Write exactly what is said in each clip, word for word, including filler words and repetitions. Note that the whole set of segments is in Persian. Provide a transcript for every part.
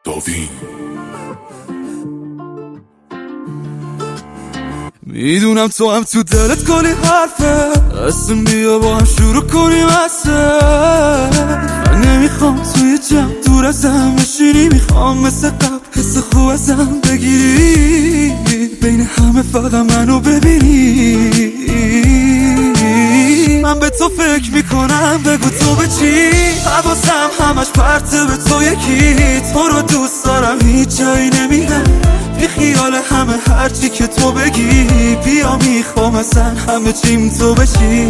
داوین میدونم تو هم تو دلت کلی حرفه، اصلا بیا با هم شروع کنیم اصلا. من نمیخوام توی جمع دور ازم بشینی، میخوام مثل قبل حس خوب ازم بگیری، بین همه فقط منو ببینی. من به تو فکر میکنم، بگو تو به چی؟ حواسم همش پرته به تو یکی، تو رو دوست دارم هیچ جایی نمیرم، بی خیال همه هرچی که تو بگی، بیا میخوام اصلا همه چیم تو بشی.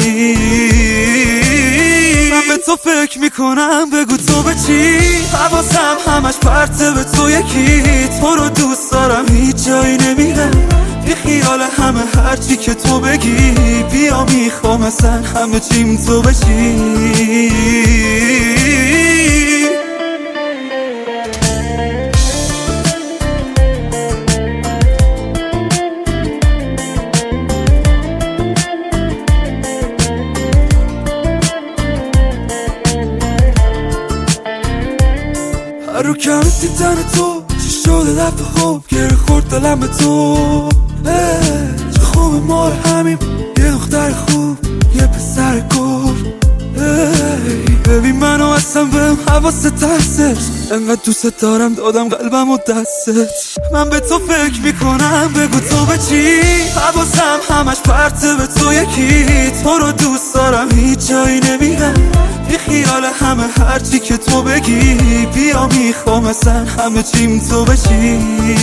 من به تو فکر میکنم، بگو تو به چی؟ حواسم همش پرته به تو یکی، تو رو دوست دارم هیچ جایی نمیرم، بی خیال همه هرچی که تو بگی، بیا میخوام اصلا همه چیم تو بشی. رو کمت دیدن تو چی شده دفعه خوب گره خورد دلم به تو. چه خوب ما همیم، یه دختر خوب یه پسر گل. ببین منو اصلا بهم حواست هستش، انقدر دوست دارم دادم قلبم و دستت. من به تو فکر میکنم، بگو تو به چی؟ حواسم همش پرته به تو یکی، تو رو دوست دارم هیچ جایی نمیرم، بی خیال همه هرچی که تو بگی، بیا میخوام اصلا همه چیم تو بشی.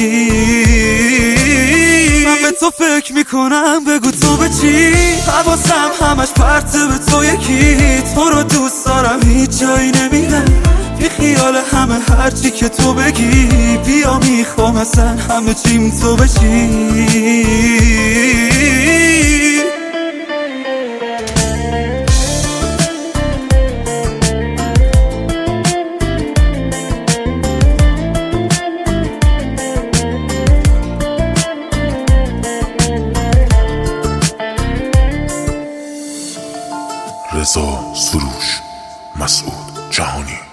من به تو فکر میکنم، بگو تو به چی؟ حواسم همش پرته به تو یکی، تو رو دوست دارم هیچ جایی نمیرم، بی خیال همه هرچی که تو بگی، بیا میخوام اصلا همه چیم تو بشی. رضا سروش، مسعود جهانی.